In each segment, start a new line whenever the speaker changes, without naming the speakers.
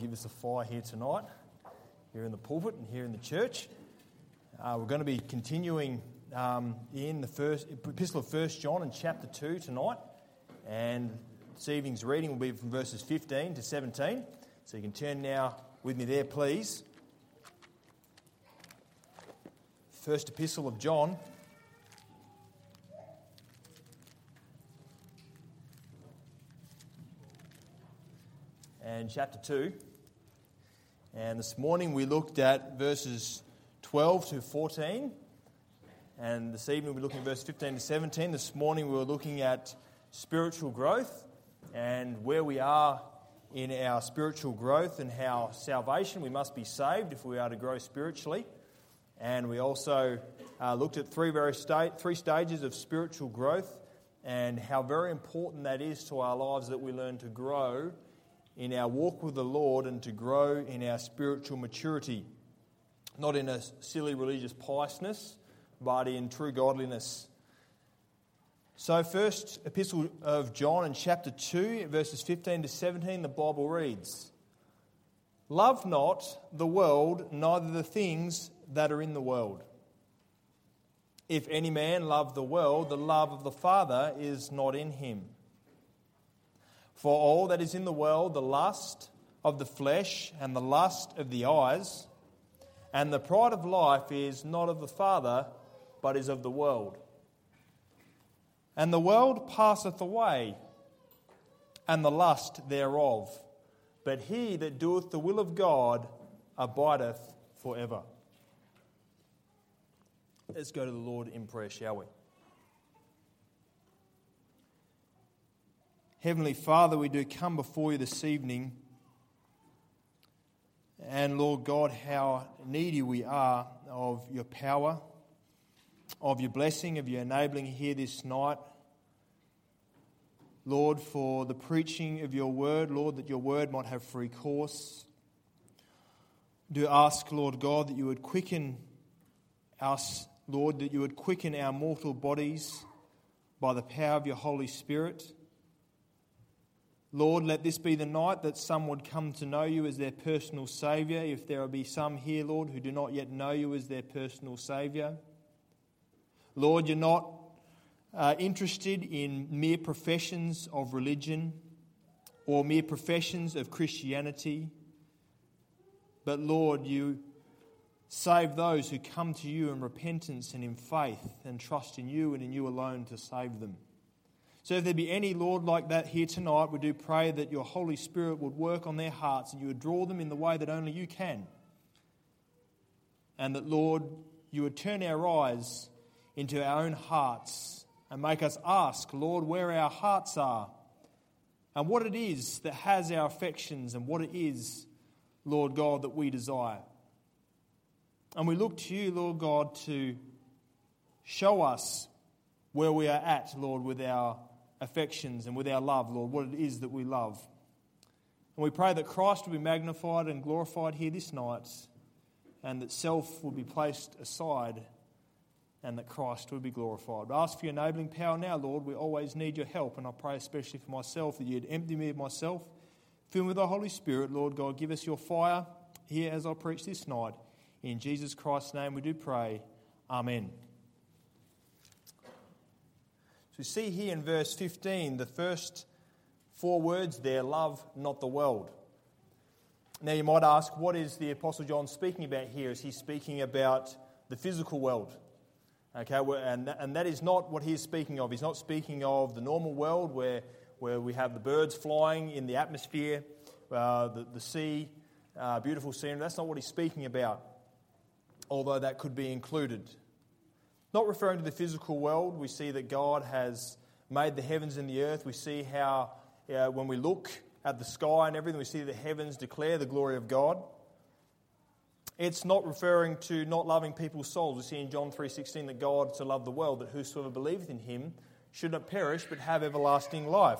give us a fire here tonight, here in the pulpit and here in the church. We're going to be continuing in the first epistle of 1 John in chapter 2 tonight, and this evening's reading will be from verses 15 to 17. So you can turn now with me there, please. First epistle of John. And chapter 2. And this morning we looked at verses 12 to 14. And this evening we're looking at verses 15 to 17. This morning we were looking at spiritual growth and where we are in our spiritual growth and how salvation, we must be saved if we are to grow spiritually. And we also looked at three stages of spiritual growth and how very important that is to our lives, that we learn to grow in our walk with the Lord and to grow in our spiritual maturity. Not in a silly religious piousness, but in true godliness. So first epistle of John in chapter 2, verses 15 to 17, the Bible reads, "Love not the world, neither the things that are in the world. If any man love the world, the love of the Father is not in him. For all that is in the world, the lust of the flesh and the lust of the eyes, and the pride of life is not of the Father, but is of the world. And the world passeth away, and the lust thereof. But he that doeth the will of God abideth forever." Let's go to the Lord in prayer, shall we? Heavenly Father, we do come before you this evening. And Lord God, how needy we are of your power, of your blessing, of your enabling here this night. Lord, for the preaching of your word, Lord, that your word might have free course. Do ask, Lord God, that you would quicken us, Lord, that you would quicken our mortal bodies by the power of your Holy Spirit. Lord, let this be the night that some would come to know you as their personal Saviour. If there will be some here, Lord, who do not yet know you as their personal Saviour. Lord, you're not interested in mere professions of religion or mere professions of Christianity. But Lord, you save those who come to you in repentance and in faith and trust in you and in you alone to save them. So if there be any, Lord, like that here tonight, we do pray that your Holy Spirit would work on their hearts and you would draw them in the way that only you can. And that, Lord, you would turn our eyes into our own hearts and make us ask, Lord, where our hearts are and what it is that has our affections and what it is, Lord God, that we desire. And we look to you, Lord God, to show us where we are at, Lord, with our affections and with our love, Lord, what it is that we love. And we pray that Christ will be magnified and glorified here this night, and that self will be placed aside, and that Christ will be glorified. I ask for your enabling power now, Lord. We always need your help, and I pray especially for myself that you'd empty me of myself, fill me with the Holy Spirit, Lord God. Give us your fire here as I preach this night. In Jesus Christ's name we do pray. Amen. So we see here in verse 15, the first four words there, love not the world. Now you might ask, what is the Apostle John speaking about here? Is he speaking about the physical world? Okay, and that is not what he is speaking of. He's not speaking of the normal world where we have the birds flying in the atmosphere, the sea, beautiful scenery. That's not what he's speaking about, although that could be included. Not referring to the physical world, we see that God has made the heavens and the earth. We see how when we look at the sky and everything, we see the heavens declare the glory of God. It's not referring to not loving people's souls. We see in John 3:16 that God so loved the world that whosoever believeth in him should not perish but have everlasting life.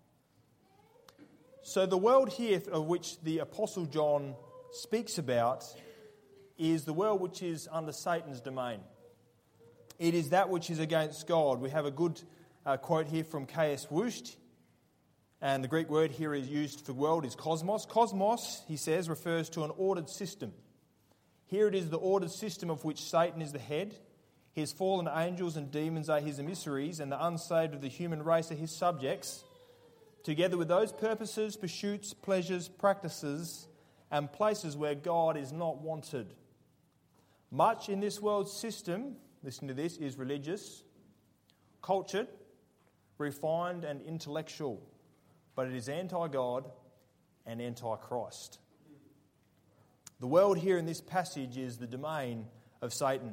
So the world here of which the Apostle John speaks about is the world which is under Satan's domain. It is that which is against God. We have a good quote here from K.S. Woost. And the Greek word here is used for world is cosmos. Cosmos, he says, refers to an ordered system. Here it is the ordered system of which Satan is the head. His fallen angels and demons are his emissaries, and the unsaved of the human race are his subjects, together with those purposes, pursuits, pleasures, practices, and places where God is not wanted. Much in this world's system, listen to this, is religious, cultured, refined, and intellectual, but it is anti-God and anti-Christ. The world here in this passage is the domain of Satan.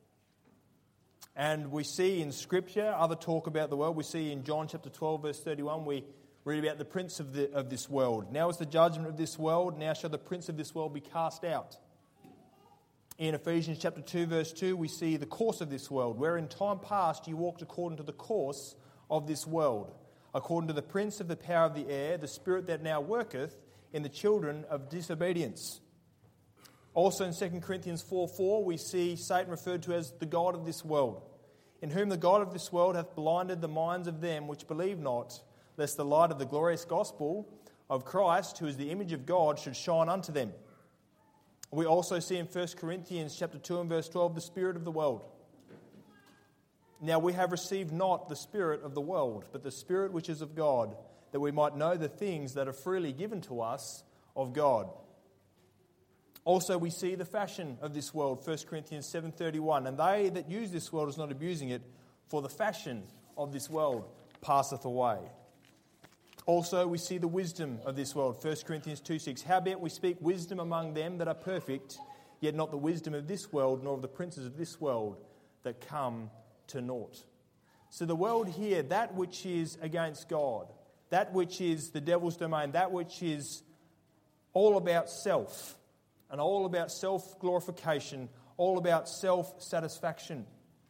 And we see in Scripture other talk about the world. We see in John chapter 12, verse 31, we read about the prince of this world. Now is the judgment of this world. Now shall the prince of this world be cast out. In Ephesians chapter 2, verse 2, we see the course of this world, where in time past you walked according to the course of this world, according to the prince of the power of the air, the spirit that now worketh in the children of disobedience. Also in 2 Corinthians 4:4, we see Satan referred to as the god of this world, in whom the god of this world hath blinded the minds of them which believe not, lest the light of the glorious gospel of Christ, who is the image of God, should shine unto them. We also see in 1 Corinthians chapter 2 and verse 12, the spirit of the world. Now we have received not the spirit of the world, but the Spirit which is of God, that we might know the things that are freely given to us of God. Also we see the fashion of this world, 1 Corinthians 7:31, and they that use this world is not abusing it, for the fashion of this world passeth away. Also we see the wisdom of this world, 1 Corinthians 2:6, howbeit we speak wisdom among them that are perfect, yet not the wisdom of this world, nor of the princes of this world that come to naught. So the world here, that which is against God, that which is the devil's domain, that which is all about self, and all about self-glorification, all about self-satisfaction.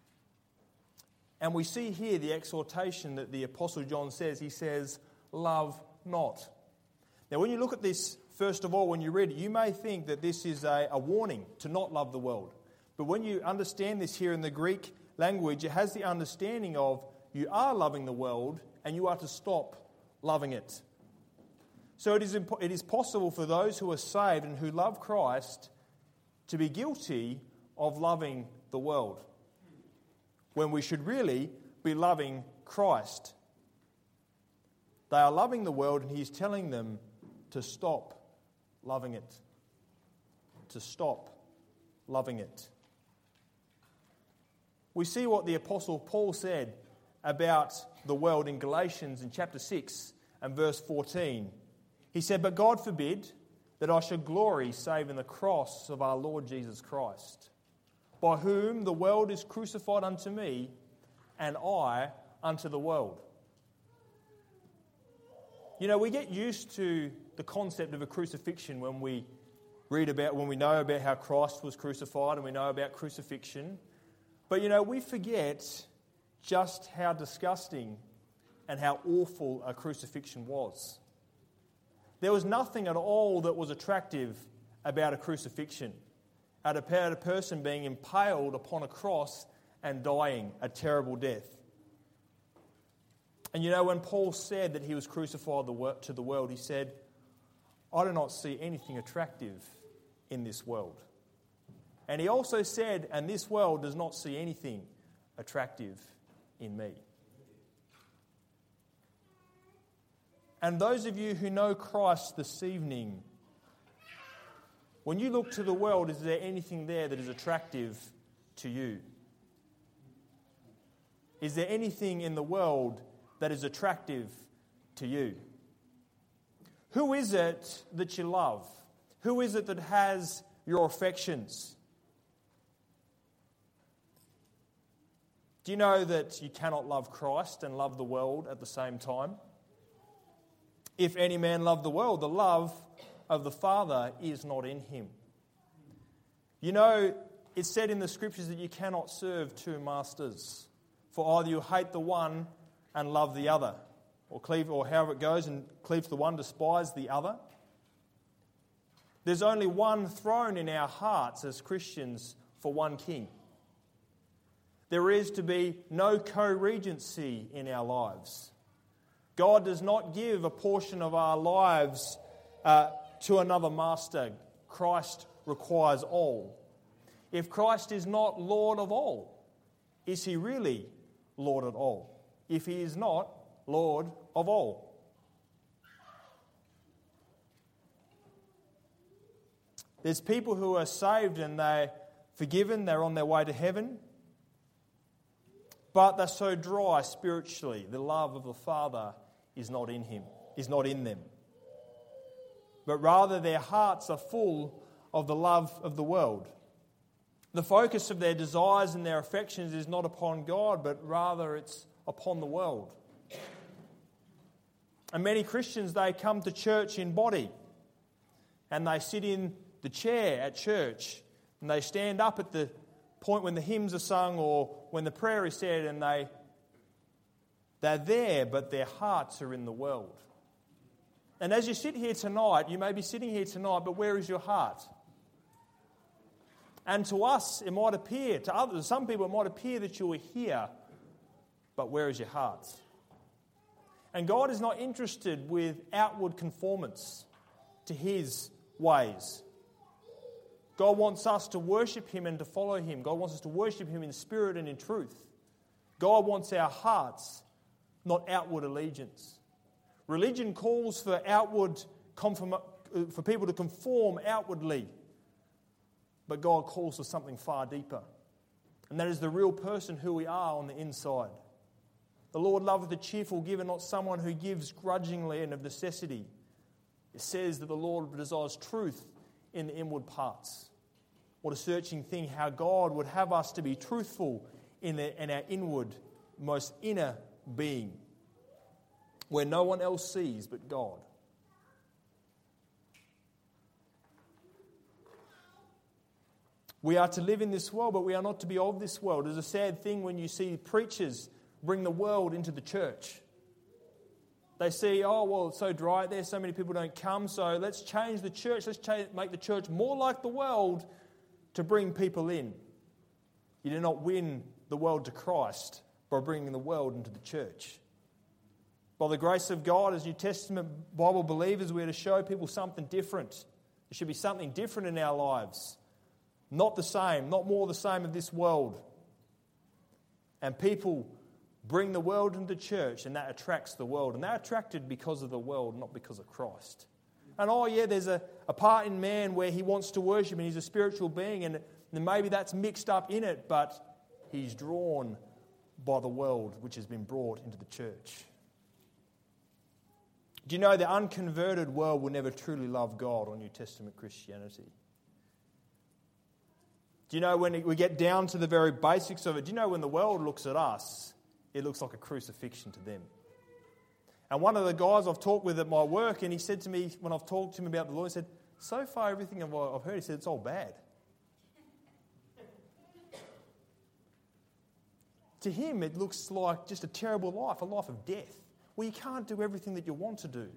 And we see here the exhortation that the Apostle John says. He says, love not. Now when you look at this, first of all, when you read it, you may think that this is a warning to not love the world. But when you understand this here in the Greek language, it has the understanding of you are loving the world and you are to stop loving it. So it is possible for those who are saved and who love Christ to be guilty of loving the world, when we should really be loving Christ. They are loving the world and he's telling them to stop loving it. To stop loving it. We see what the Apostle Paul said about the world in Galatians in chapter 6 and verse 14. He said, but God forbid that I should glory save in the cross of our Lord Jesus Christ, by whom the world is crucified unto me, and I unto the world. You know, we get used to the concept of a crucifixion when we know about how Christ was crucified and we know about crucifixion. But, you know, we forget just how disgusting and how awful a crucifixion was. There was nothing at all that was attractive about a crucifixion, about a person being impaled upon a cross and dying a terrible death. And you know, when Paul said that he was crucified to the world, he said, I do not see anything attractive in this world. And he also said, and this world does not see anything attractive in me. And those of you who know Christ this evening, when you look to the world, is there anything there that is attractive to you? Is there anything in the world that is attractive to you? Who is it that you love? Who is it that has your affections? Do you know that you cannot love Christ and love the world at the same time? If any man love the world, the love of the Father is not in him. You know, it's said in the Scriptures that you cannot serve two masters, for either you hate the one and love the other, or however it goes, and cleave to the one, despise the other. There's only one throne in our hearts as Christians for one king. There is to be no co-regency in our lives. God does not give a portion of our lives to another master. Christ requires all. If Christ is not Lord of all, is he really Lord at all? If he is not Lord of all. There's people who are saved and they're forgiven, they're on their way to heaven, but they're so dry spiritually. The love of the Father is not in them. But rather their hearts are full of the love of the world. The focus of their desires and their affections is not upon God, but rather it's upon the world. And many Christians, they come to church in body, and they sit in the chair at church, and they stand up at the point when the hymns are sung or when the prayer is said, and they're there, but their hearts are in the world. And as you sit here tonight, you may be sitting here tonight, but where is your heart? And to us, it might appear, to others, some people, it might appear that you are here, but where is your heart? And God is not interested with outward conformance to his ways. God wants us to worship him and to follow him. God wants us to worship him in spirit and in truth. God wants our hearts, not outward allegiance. Religion calls for for people to conform outwardly. But God calls for something far deeper. And that is the real person who we are on the inside. The Lord loveth a cheerful giver, not someone who gives grudgingly and of necessity. It says that the Lord desires truth in the inward parts. What a searching thing how God would have us to be truthful in our inward, most inner being, where no one else sees but God. We are to live in this world, but we are not to be of this world. It's a sad thing when you see preachers bring the world into the church. They see, oh, well, it's so dry there, so many people don't come, so let's change the church. Let's make the church more like the world to bring people in. You do not win the world to Christ by bringing the world into the church. By the grace of God, as New Testament Bible believers, we are to show people something different. There should be something different in our lives. Not the same, not more the same of this world. And people bring the world into church, and that attracts the world. And they're attracted because of the world, not because of Christ. And there's a part in man where he wants to worship and he's a spiritual being, and maybe that's mixed up in it, but he's drawn by the world which has been brought into the church. Do you know the unconverted world will never truly love God or New Testament Christianity? Do you know when we get down to the very basics of it, do you know when the world looks at us, it looks like a crucifixion to them? And one of the guys I've talked with at my work, and he said to me, when I've talked to him about the Lord, he said, so far everything I've heard, he said, it's all bad. To him, it looks like just a terrible life, a life of death, where you can't do everything that you want to do.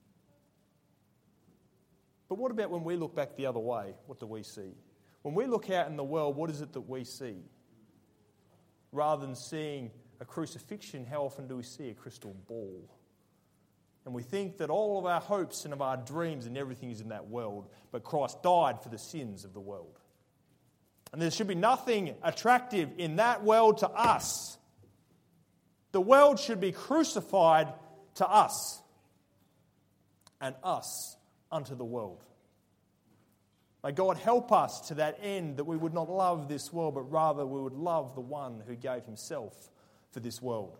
But what about when we look back the other way? What do we see? When we look out in the world, what is it that we see? Rather than seeing a crucifixion, how often do we see a crystal ball? And we think that all of our hopes and of our dreams and everything is in that world, but Christ died for the sins of the world. And there should be nothing attractive in that world to us. The world should be crucified to us, and us unto the world. May God help us to that end, that we would not love this world, but rather we would love the one who gave himself for this world.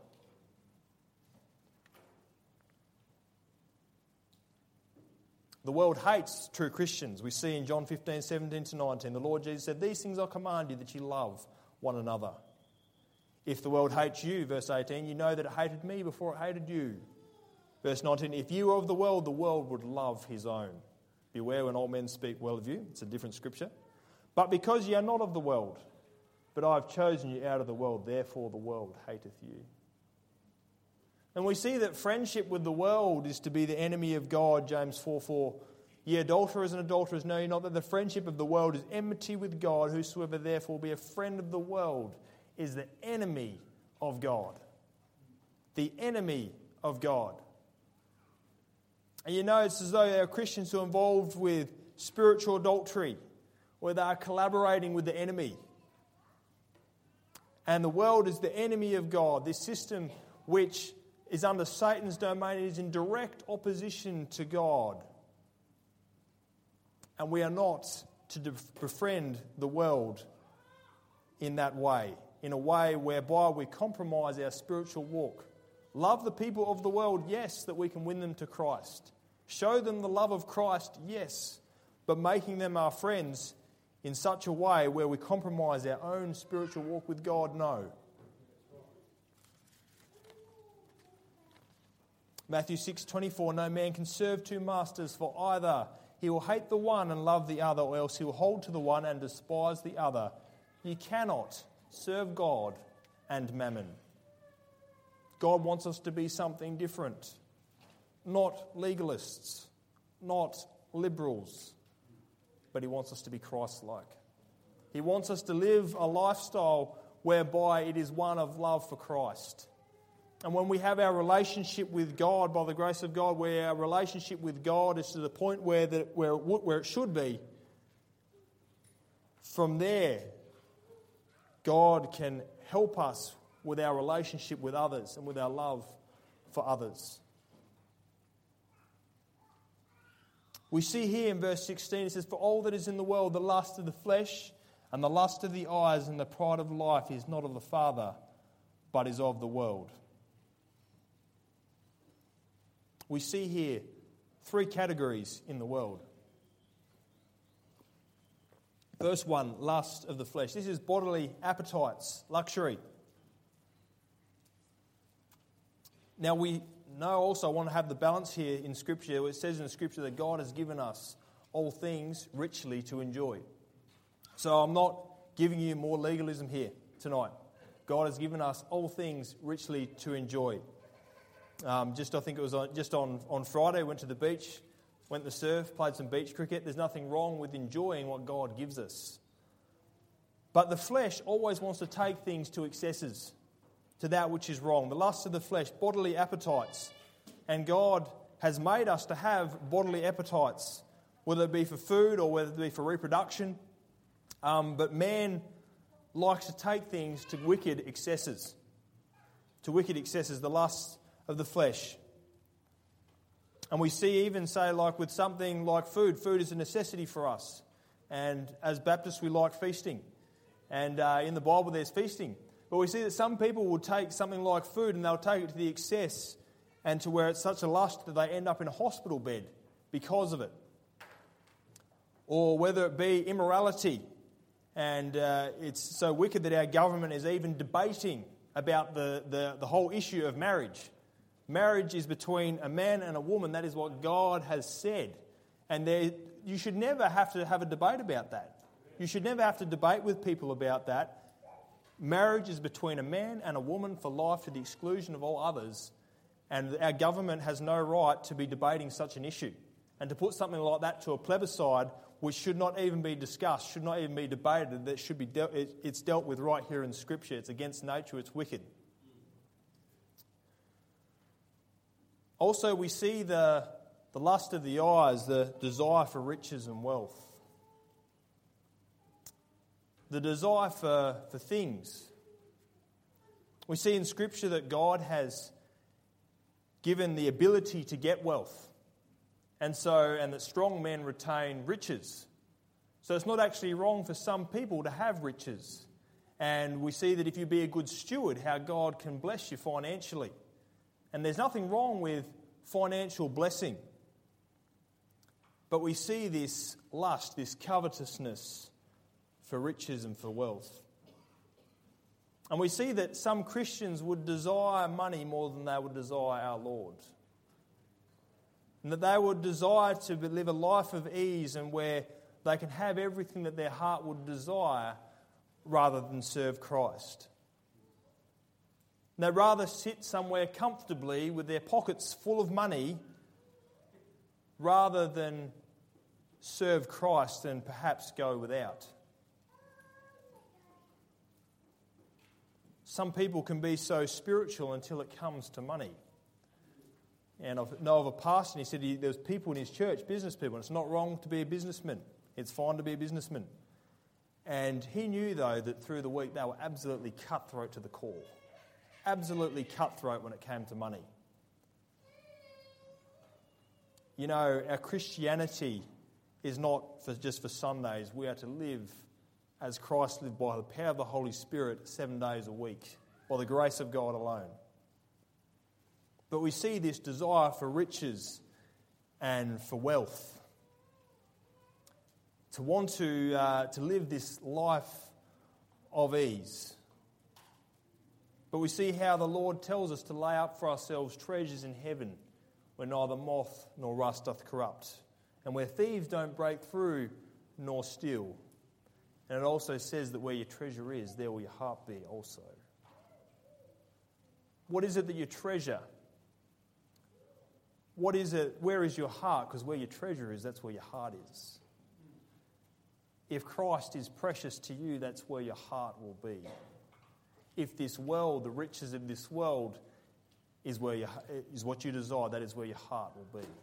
The world hates true Christians. We see in John 15, 17 to 19, the Lord Jesus said, these things I command you, that you love one another. If the world hates you, verse 18, you know that it hated me before it hated you. Verse 19, if you were of the world would love his own. Beware when all men speak well of you. It's a different scripture. But because ye are not of the world, but I have chosen you out of the world, therefore the world hateth you. And we see that friendship with the world is to be the enemy of God, James 4:4. Ye adulterers and adulterers, know ye not that the friendship of the world is enmity with God? Whosoever therefore be a friend of the world is the enemy of God. The enemy of God. And you know, it's as though there are Christians who are involved with spiritual adultery, where they are collaborating with the enemy. And the world is the enemy of God. This system which is under Satan's domain is in direct opposition to God. And we are not to befriend the world in that way, in a way whereby we compromise our spiritual walk. Love the people of the world, yes, that we can win them to Christ. Show them the love of Christ, yes, but making them our friends in such a way where we compromise our own spiritual walk with God, no. Matthew 6:24, no man can serve two masters, for either he will hate the one and love the other, or else he will hold to the one and despise the other. You cannot serve God and mammon. God wants us to be something different. Not legalists, not liberals, but he wants us to be Christ-like. He wants us to live a lifestyle whereby it is one of love for Christ. And when we have our relationship with God, by the grace of God, where our relationship with God is to the point where it should be, from there, God can help us with our relationship with others and with our love for others. We see here in verse 16, it says, for all that is in the world, the lust of the flesh and the lust of the eyes and the pride of life is not of the Father, but is of the world. We see here 3 categories in the world. Verse 1, lust of the flesh. This is bodily appetites, luxury. Now we know also, I want to have the balance here in Scripture. It says in the Scripture that God has given us all things richly to enjoy. So I'm not giving you more legalism here tonight. God has given us all things richly to enjoy. I think it was on Friday, went to the beach, went to surf, played some beach cricket. There's nothing wrong with enjoying what God gives us. But the flesh always wants to take things to excesses, to that which is wrong. The lust of the flesh, bodily appetites. And God has made us to have bodily appetites, whether it be for food or whether it be for reproduction. But man likes to take things to wicked excesses. To wicked excesses, the lust of the flesh. And we see even, say, like with something like food. Food is a necessity for us. And as Baptists, we like feasting. And in the Bible, there's feasting. But we see that some people will take something like food and they'll take it to the excess and to where it's such a lust that they end up in a hospital bed because of it. Or whether it be immorality. And it's so wicked that our government is even debating about the whole issue of marriage. Marriage is between a man and a woman. That is what God has said. And you should never have to have a debate about that. You should never have to debate with people about that. Marriage is between a man and a woman for life to the exclusion of all others. And our government has no right to be debating such an issue. And to put something like that to a plebiscite, which should not even be discussed, should not even be debated, that should be it's dealt with right here in Scripture. It's against nature, it's wicked. Also, we see the lust of the eyes, the desire for riches and wealth. The desire for things. We see in Scripture that God has given the ability to get wealth. And that strong men retain riches. So it's not actually wrong for some people to have riches. And we see that if you be a good steward, how God can bless you financially. And there's nothing wrong with financial blessing. But we see this lust, this covetousness for riches and for wealth. And we see that some Christians would desire money more than they would desire our Lord. And that they would desire to live a life of ease and where they can have everything that their heart would desire rather than serve Christ. And they'd rather sit somewhere comfortably with their pockets full of money rather than serve Christ and perhaps go without. Some people can be so spiritual until it comes to money. And I know of a pastor, and he said there's people in his church, business people, and it's not wrong to be a businessman. It's fine to be a businessman. And he knew, though, that through the week they were absolutely cutthroat to the core. Absolutely cutthroat when it came to money. You know, our Christianity is not just for Sundays. We are to live as Christ lived by the power of the Holy Spirit 7 days a week, by the grace of God alone. But we see this desire for riches and for wealth, to want to live this life of ease. But we see how the Lord tells us to lay up for ourselves treasures in heaven, where neither moth nor rust doth corrupt, and where thieves don't break through nor steal. And it also says that where your treasure is, there will your heart be also. What is it that you treasure? What is it? Where is your heart? Because where your treasure is, that's where your heart is. If Christ is precious to you, that's where your heart will be. If this world, the riches of this world, is what you desire, that is where your heart will be.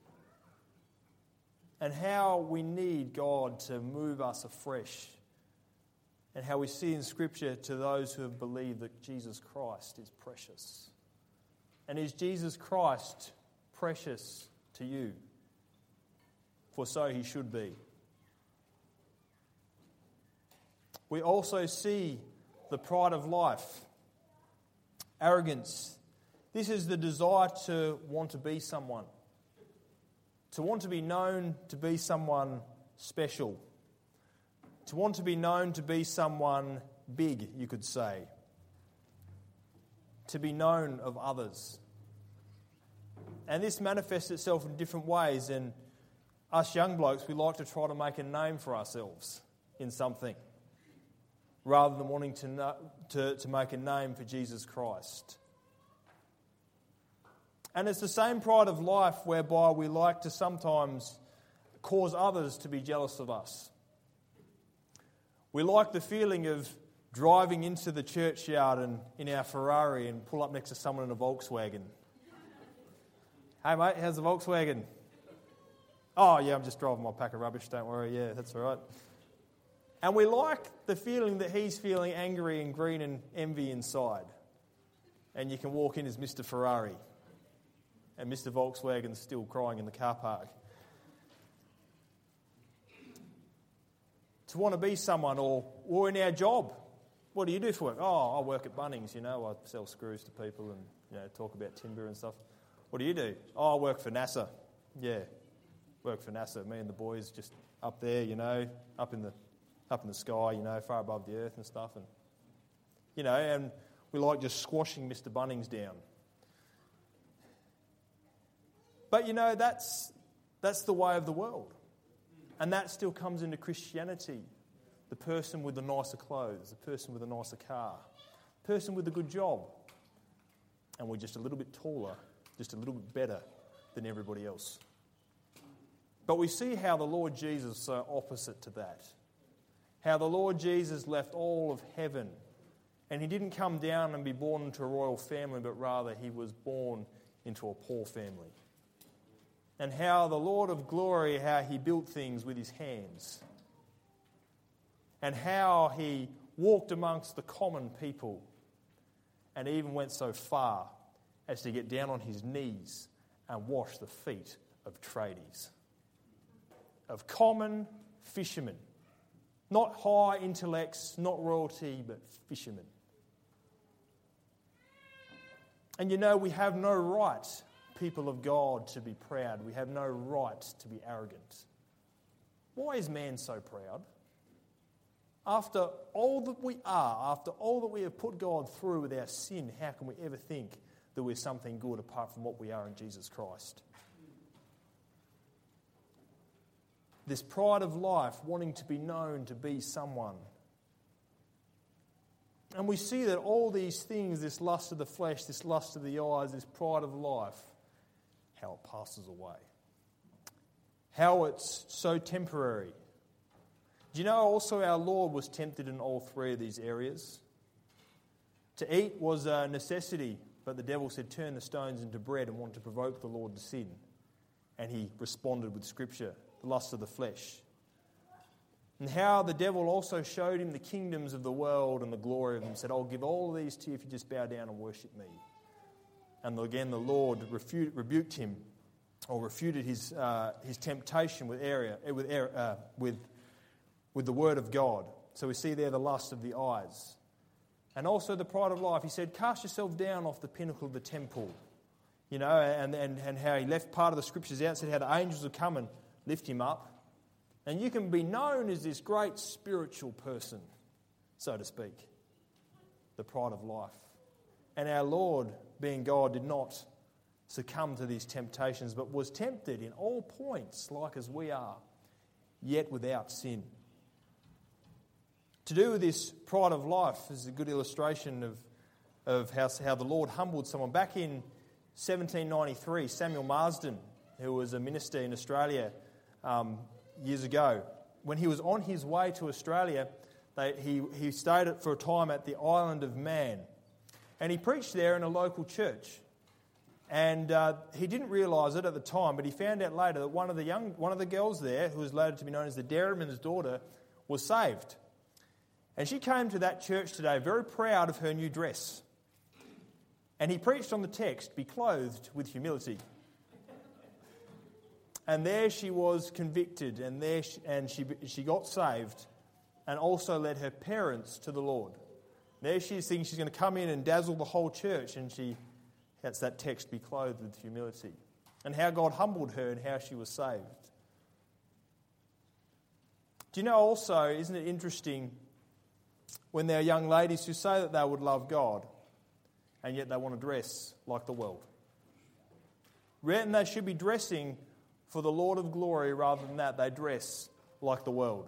And how we need God to move us afresh. And how we see in Scripture to those who have believed that Jesus Christ is precious. And is Jesus Christ precious to you? For so he should be. We also see the pride of life, arrogance. This is the desire to want to be someone, to want to be known to be someone special, to want to be known to be someone big, you could say, to be known of others. And this manifests itself in different ways, and us young blokes, we like to try to make a name for ourselves in something, rather than wanting to make a name for Jesus Christ. And it's the same pride of life whereby we like to sometimes cause others to be jealous of us. We like the feeling of driving into the churchyard and in our Ferrari and pull up next to someone in a Volkswagen. Hey mate, how's the Volkswagen? Oh yeah, I'm just driving my pack of rubbish, don't worry, yeah, that's all right. And we like the feeling that he's feeling angry and green and envy inside. And you can walk in as Mr. Ferrari. And Mr. Volkswagen's still crying in the car park. To want to be someone, or in our job. What do you do for work? Oh, I work at Bunnings, I sell screws to people and talk about timber and stuff. What do you do? Oh, I work for NASA. Yeah, work for NASA. Me and the boys just up there, up in the sky, far above the earth and stuff. And we like just squashing Mr. Bunnings down. But that's the way of the world. And that still comes into Christianity. The person with the nicer clothes, the person with a nicer car, the person with a good job. And we're just a little bit taller, just a little bit better than everybody else. But we see how the Lord Jesus is so opposite to that. How the Lord Jesus left all of heaven. And he didn't come down and be born into a royal family, but rather he was born into a poor family. And how the Lord of glory, how he built things with his hands. And how he walked amongst the common people. And even went so far as to get down on his knees and wash the feet of tradies. Of common fishermen. Not high intellects, not royalty, but fishermen. And we have no right, people of God, to be proud. We have no right to be arrogant. Why is man so proud? After all that we are, after all that we have put God through with our sin, how can we ever think that we're something good apart from what we are in Jesus Christ? This pride of life, wanting to be known to be someone. And we see that all these things, this lust of the flesh, this lust of the eyes, this pride of life, how it passes away. How it's so temporary. Do you know also our Lord was tempted in all three of these areas? To eat was a necessity But the devil said, turn the stones into bread, and wanted to provoke the Lord to sin. And he responded with Scripture, the lust of the flesh. And how the devil also showed him the kingdoms of the world and the glory of them. Said, I'll give all of these to you if you just bow down and worship me. And again, the Lord rebuked him, or refuted his temptation with the word of God. So we see there the lust of the eyes. And also the pride of life. He said, cast yourself down off the pinnacle of the temple. You know, and how he left part of the scriptures out, said how the angels would come and lift him up. And you can be known as this great spiritual person, so to speak. The pride of life. And our Lord, being God, did not succumb to these temptations, but was tempted in all points, like as we are, yet without sin. To do with this pride of life is a good illustration of how the Lord humbled someone. Back in 1793, Samuel Marsden, who was a minister in Australia years ago, when he was on his way to Australia, he stayed for a time at the Island of Man. And he preached there in a local church. And he didn't realise it at the time, but he found out later that one of the girls there, who was later to be known as the dairyman's daughter, was saved. And she came to that church today very proud of her new dress. And he preached on the text, be clothed with humility. And there she was convicted, and she got saved, and also led her parents to the Lord. There she is thinking she's going to come in and dazzle the whole church, and that's that text, be clothed with humility. And how God humbled her and how she was saved. Do you know also, isn't it interesting, when there are young ladies who say that they would love God, and yet they want to dress like the world? Rather than they should be dressing for the Lord of glory, rather than that, they dress like the world.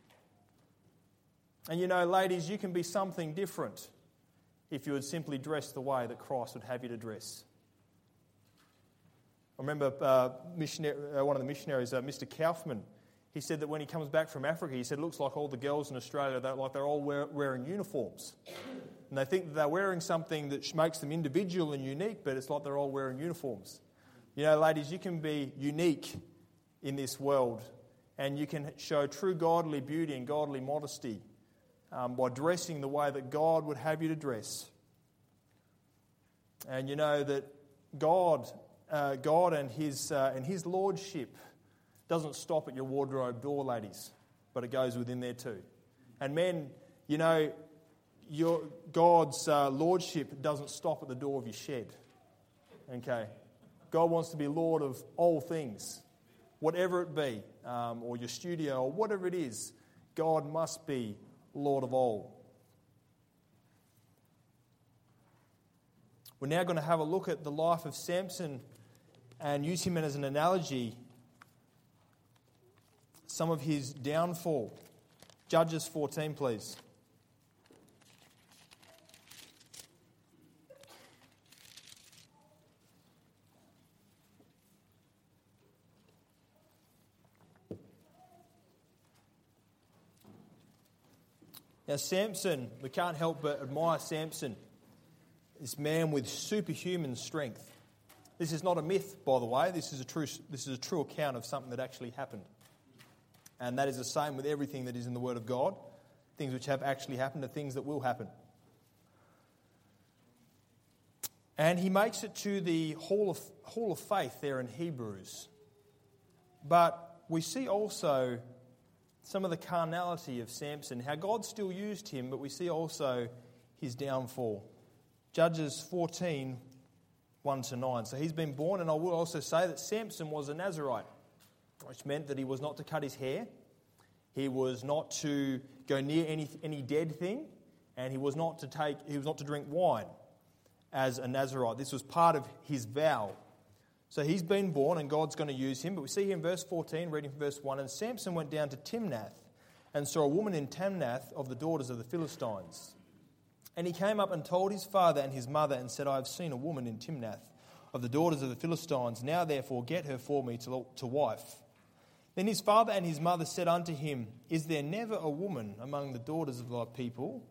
And you know, ladies, you can be something different if you would simply dress the way that Christ would have you to dress. I remember one of the missionaries, Mr. Kaufman, he said that when he comes back from Africa, he said it looks like all the girls in Australia, they're all wearing uniforms. And they think that they're wearing something that makes them individual and unique, but it's like they're all wearing uniforms. You know, ladies, you can be unique in this world, and you can show true godly beauty and godly modesty by dressing the way that God would have you to dress. And you know that God and His lordship doesn't stop at your wardrobe door, ladies, but it goes within there too. And men, you know, God's lordship doesn't stop at the door of your shed. Okay, God wants to be Lord of all things, whatever it be, or your studio, or whatever it is. God must be Lord of all. We're now going to have a look at the life of Samson and use him as an analogy, some of his downfall. Judges 14, please. Now, Samson, we can't help but admire Samson, this man with superhuman strength. This is not a myth, by the way. This is a true account of something that actually happened. And that is the same with everything that is in the Word of God. Things which have actually happened are things that will happen. And he makes it to the Hall of Faith there in Hebrews. But we see also some of the carnality of Samson, how God still used him, but we see also his downfall. Judges 14, 1-9. So he's been born, and I will also say that Samson was a Nazirite, which meant that he was not to cut his hair, he was not to go near any dead thing, and he was not to drink wine as a Nazirite. This was part of his vow. So he's been born, and God's going to use him. But we see here in verse 14, reading from verse 1, and Samson went down to Timnath and saw a woman in Timnath of the daughters of the Philistines. And he came up and told his father and his mother and said, I have seen a woman in Timnath of the daughters of the Philistines. Now therefore get her for me to wife. Then his father and his mother said unto him, Is there never a woman among the daughters of thy people?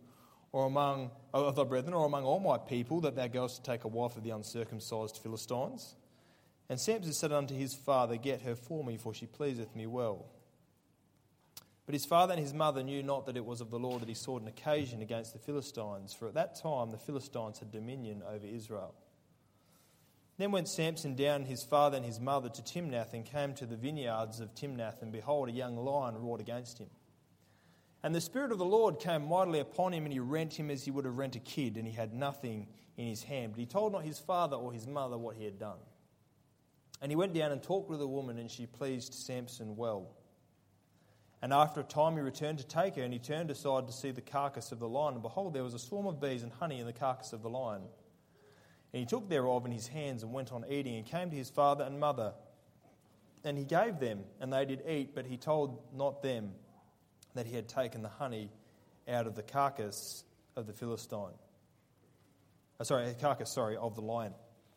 or among of thy brethren, or among all my people, that thou goest to take a wife of the uncircumcised Philistines? And Samson said unto his father, Get her for me, for she pleaseth me well. But his father and his mother knew not that it was of the Lord that he sought an occasion against the Philistines, for at that time the Philistines had dominion over Israel. Then went Samson down, his father and his mother, to Timnath, and came to the vineyards of Timnath, and behold, a young lion roared against him. And the Spirit of the Lord came mightily upon him, and he rent him as he would have rent a kid, and he had nothing in his hand. But he told not his father or his mother what he had done. And he went down and talked with the woman, and she pleased Samson well. And after a time he returned to take her, and he turned aside to see the carcass of the lion, and behold, there was a swarm of bees and honey in the carcass of the lion. And he took thereof in his hands and went on eating, and came to his father and mother. And he gave them, and they did eat, but he told not them that he had taken the honey out of the carcass of the Philistine. Of the lion.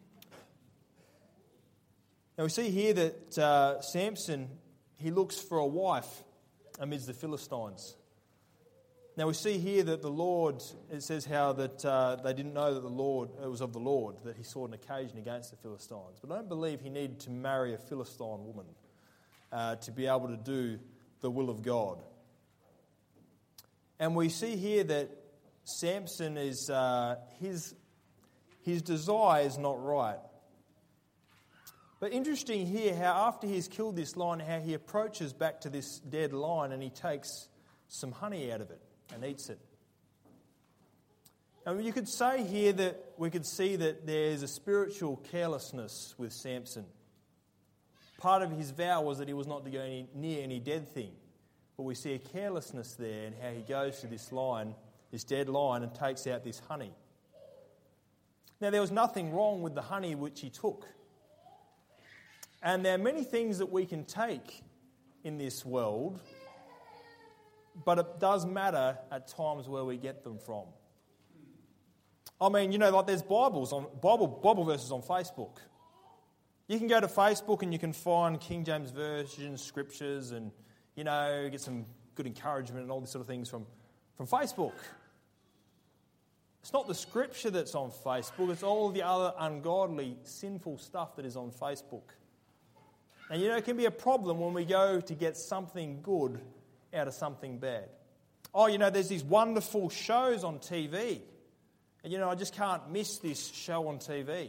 Now we see here that Samson, he looks for a wife amidst the Philistines. Now we see here that the Lord, it says how that they didn't know that it was of the Lord, that he sought an occasion against the Philistines. But I don't believe he needed to marry a Philistine woman to be able to do the will of God. And we see here that Samson is, his desire is not right. But interesting here how after he's killed this lion, how he approaches back to this dead lion and he takes some honey out of it and eats it. And you could say here that we could see that there's a spiritual carelessness with Samson. Part of his vow was that he was not to go near any dead thing. But we see a carelessness there in how he goes to this dead lion, and takes out this honey. Now, there was nothing wrong with the honey which he took. And there are many things that we can take in this world, but it does matter at times where we get them from. I mean, like there's Bible verses on Facebook. You can go to Facebook and you can find King James Version scriptures and get some good encouragement and all these sort of things from Facebook. It's not the scripture that's on Facebook, it's all the other ungodly, sinful stuff that is on Facebook. And it can be a problem when we go to get something good out of something bad. There's these wonderful shows on TV. And I just can't miss this show on TV.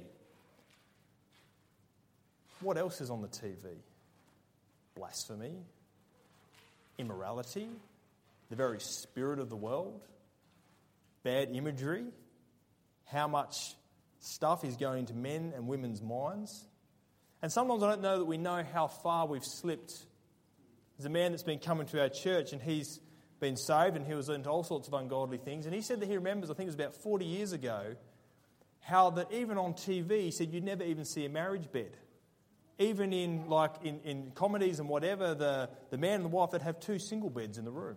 What else is on the TV? Blasphemy, immorality, the very spirit of the world, bad imagery, how much stuff is going into men and women's minds. And sometimes I don't know that we know how far we've slipped. There's a man that's been coming to our church and he's been saved and he was into all sorts of ungodly things. And he said that he remembers, I think it was about 40 years ago, how that even on TV, he said you'd never even see a marriage bed. Even in comedies and whatever, the man and the wife that have two single beds in the room.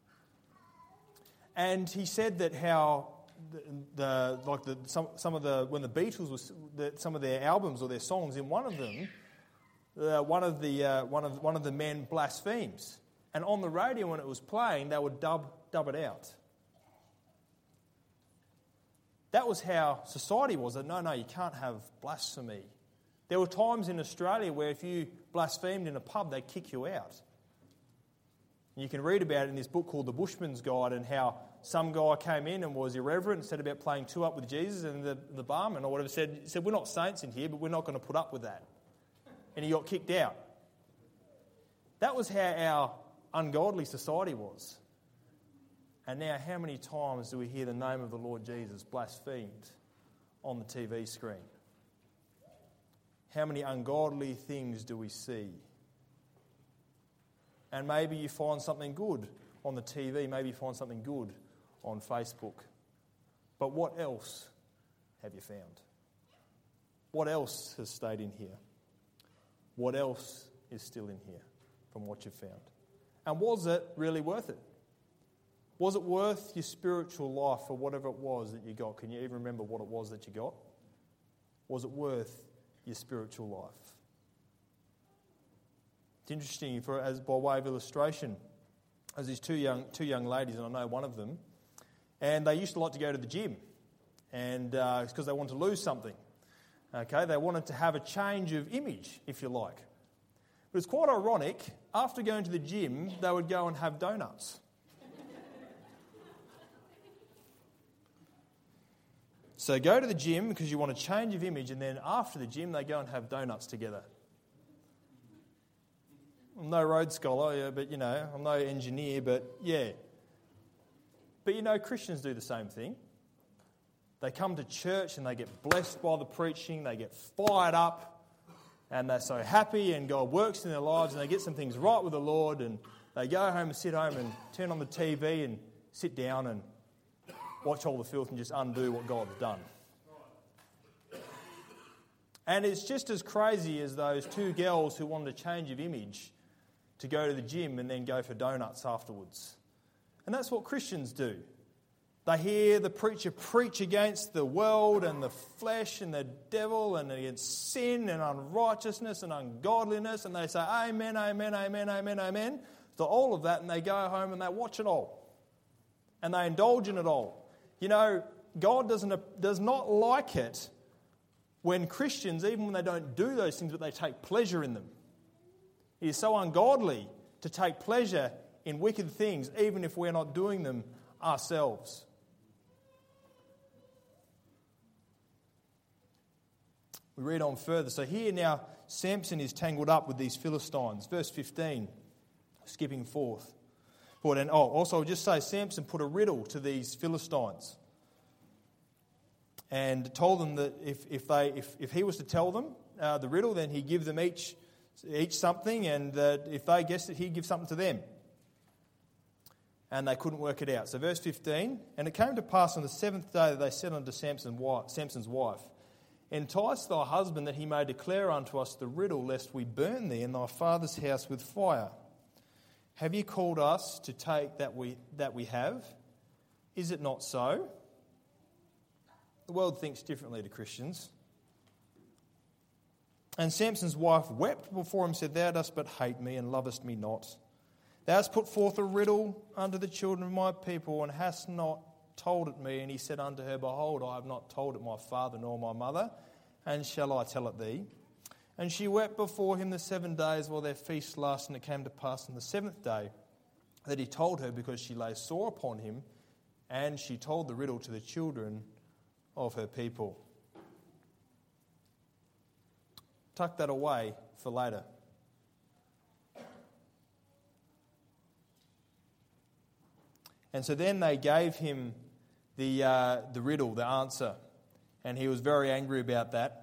And he said that how when the Beatles was some of their albums or their songs, in one of them, one of the men blasphemes, and on the radio when it was playing, they would dub it out. That was how society was. That no, you can't have blasphemy. There were times in Australia where if you blasphemed in a pub, they'd kick you out. And you can read about it in this book called The Bushman's Guide, and how some guy came in and was irreverent and said about playing two up with Jesus, and the barman or whatever said, we're not saints in here, but we're not going to put up with that. And he got kicked out. That was how our ungodly society was. And now how many times do we hear the name of the Lord Jesus blasphemed on the TV screen? How many ungodly things do we see? And maybe you find something good on the TV, maybe you find something good on Facebook. But what else have you found? What else has stayed in here? What else is still in here from what you've found? And was it really worth it? Was it worth your spiritual life for whatever it was that you got? Can you even remember what it was that you got? Was it worth your spiritual life? It's interesting, as by way of illustration, as these two young ladies, and I know one of them, And they used to like to go to the gym. And it's because they wanted to lose something. Okay, they wanted to have a change of image, if you like. But it's quite ironic, after going to the gym, they would go and have donuts. So go to the gym because you want a change of image, and then after the gym, they go and have donuts together. I'm no Rhodes Scholar, but I'm no engineer, but yeah. But Christians do the same thing. They come to church and they get blessed by the preaching, they get fired up, and they're so happy, and God works in their lives, and they get some things right with the Lord, and they go home and sit home and turn on the TV and sit down and watch all the filth and just undo what God's done. And it's just as crazy as those two girls who wanted a change of image to go to the gym and then go for donuts afterwards. And that's what Christians do. They hear the preacher preach against the world and the flesh and the devil and against sin and unrighteousness and ungodliness, and they say, amen, amen, amen, amen, amen, to all of that, and they go home and they watch it all. And they indulge in it all. God does not like it when Christians, even when they don't do those things, but they take pleasure in them. It is so ungodly to take pleasure in wicked things, even if we're not doing them ourselves. We read on further. So here now, Samson is tangled up with these Philistines. Verse 15, skipping forth. Also, I'll just say, Samson put a riddle to these Philistines and told them that if he was to tell them the riddle, then he'd give them each something, and that if they guessed it, he'd give something to them. And they couldn't work it out. So verse 15, and it came to pass on the seventh day that they said unto Samson's wife, entice thy husband that he may declare unto us the riddle, lest we burn thee and thy father's house with fire. Have you called us to take that we have? Is it not so? The world thinks differently to Christians. And Samson's wife wept before him, said, thou dost but hate me and lovest me not. Thou hast put forth a riddle unto the children of my people, and hast not told it me. And he said unto her, behold, I have not told it my father nor my mother, and shall I tell it thee? And she wept before him the 7 days while their feast lasted, and it came to pass on the seventh day that he told her, because she lay sore upon him, and she told the riddle to the children of her people. Tuck that away for later. And so then they gave him the riddle, the answer, and he was very angry about that.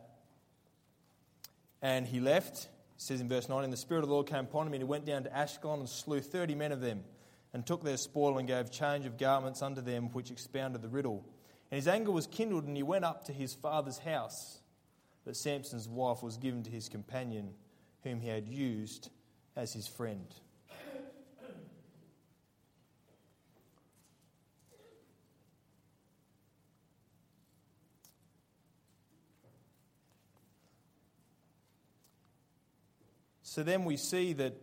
And he left. It says in verse 9, and the Spirit of the Lord came upon him, and he went down to Ashkelon and slew 30 men of them, and took their spoil and gave change of garments unto them, which expounded the riddle. And his anger was kindled, and he went up to his father's house. But Samson's wife was given to his companion, whom he had used as his friend. So then we see that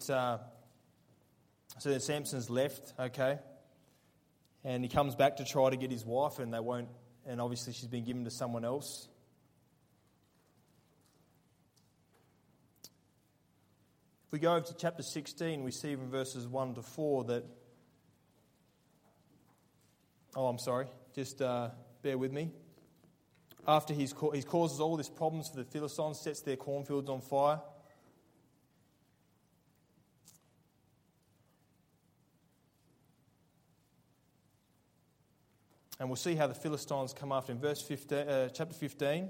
Samson's left, okay, and he comes back to try to get his wife, and they won't, and obviously she's been given to someone else. If we go over to chapter 16, we see from verses 1 to 4 that, just bear with me. After he causes all this problems for the Philistines, sets their cornfields on fire. And we'll see how the Philistines come after him. Chapter 15.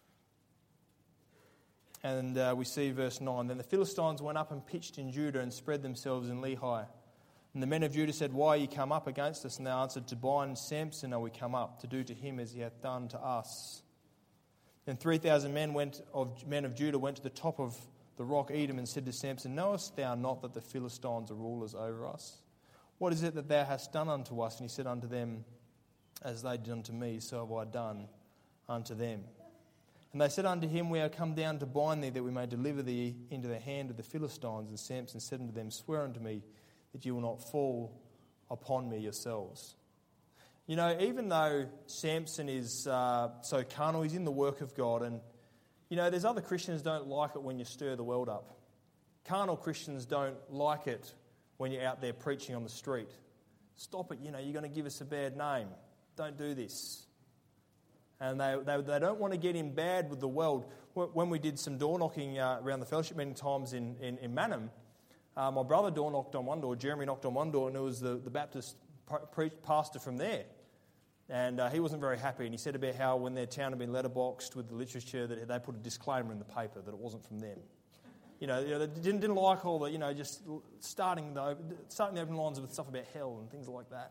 And we see verse 9. Then the Philistines went up and pitched in Judah and spread themselves in Lehi. And the men of Judah said, why are ye come up against us? And they answered, to bind Samson are we come up, to do to him as he hath done to us. Then 3,000 men of Judah went to the top of the rock Edom and said to Samson, knowest thou not that the Philistines are rulers over us? What is it that thou hast done unto us? And he said unto them, as they did unto me, so have I done unto them. And they said unto him, we are come down to bind thee, that we may deliver thee into the hand of the Philistines. And Samson said unto them, swear unto me that you will not fall upon me yourselves. You know, even though Samson is so carnal, he's in the work of God. And, you know, there's other Christians don't like it when you stir the world up. Carnal Christians don't like it when you're out there preaching on the street. Stop it, you know, you're going to give us a bad name. Don't do this. And they don't want to get in bad with the world. When we did some door knocking around the fellowship meeting times in Mannum, my brother door knocked on one door, Jeremy knocked on one door, and it was the Baptist pastor from there. And he wasn't very happy, and he said about how when their town had been letterboxed with the literature that they put a disclaimer in the paper that it wasn't from them. You know they didn't like all the, just starting the open lines with stuff about hell and things like that.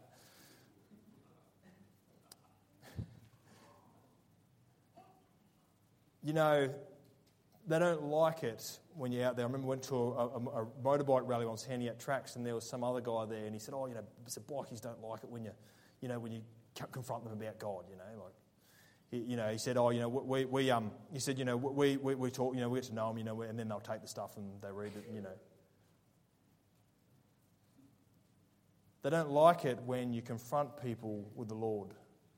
You know, they don't like it when you're out there. I remember I went to a motorbike rally once handing out tracts, and there was some other guy there, and he said, bikies don't like it when you confront them about God, he said, he said, we talk, we get to know them, and then they'll take the stuff and they read it, They don't like it when you confront people with the Lord.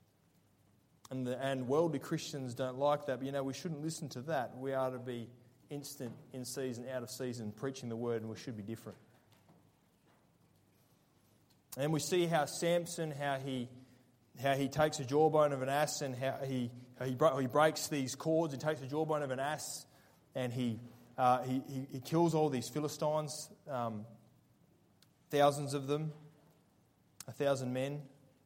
And worldly Christians don't like that, but we shouldn't listen to that. We are to be instant, in season, out of season, preaching the word, and we should be different. And we see how Samson, how he takes a jawbone of an ass, and how he breaks these cords. He takes a jawbone of an ass, and he kills all these Philistines, thousands of them, 1,000 men.